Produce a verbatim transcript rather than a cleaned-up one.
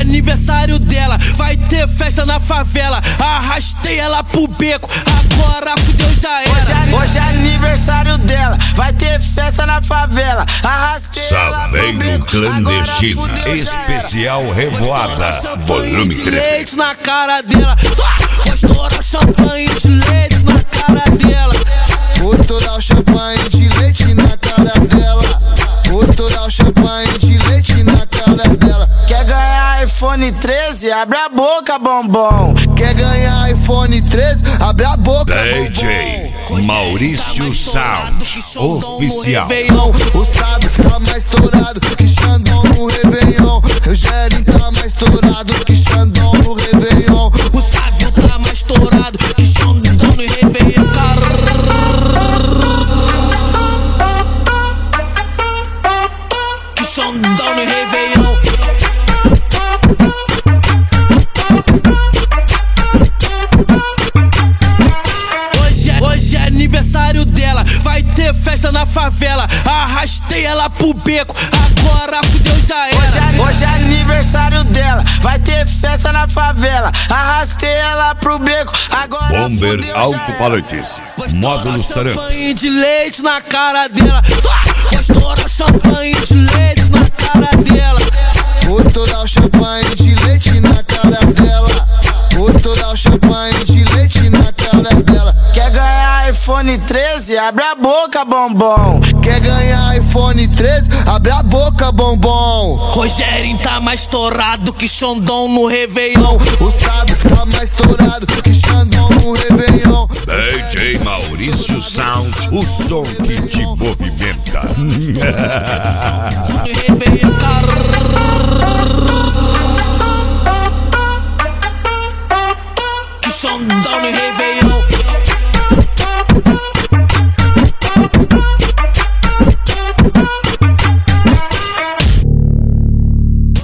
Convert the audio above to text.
aniversário dela, vai ter festa na favela. Arrastei ela pro beco, agora fudeu já era. Hoje é, hoje é aniversário dela, vai ter festa na favela. Arrastei ela pro beco, Clandestina, especial Revoada, volume três. Leite na cara dela, vou estourar champanhe de leite na cara dela. Vou estourar o champanhe de leite na cara dela. Vou estourar o champanhe de leite na cara dela. Quer ganhar iPhone treze? Abre a boca, bombom. Quer ganhar iPhone treze? Abre a boca, D J Maurício Sound Oficial. O sábio tá mais estourado que Xandão no Réveillon. O Gerin tá mais estourado que Xandão no Réveillon. O sábio tá mais estourado que Xandão no Réveillon. Que Xandão no Réveillon. Hoje é aniversário dela, vai ter festa na favela. Arrastei ela pro beco, agora fudeu já era. Hoje é, hoje é aniversário dela, vai ter festa na favela. Arrastei ela pro beco, agora Bomber fudeu Alto-Falantes, módulos Taramps. Champanhe de leite na cara dela, vou estourar champanhe de leite na cara dela. Vou estourar o champanhe de leite na cara dela. Vou estourar o champanhe de leite na cara dela. Quer ganhar iPhone treze? Abre a boca, bombom. Quer ganhar iPhone treze? Abre a boca, bombom. Rogerinho tá mais estourado que Xandão no Réveillon. O sábio tá mais estourado que Xandão no Réveillon. D J Maurício Sound, o som que te movimenta. No Réveillon, que Xandão no Réveillon.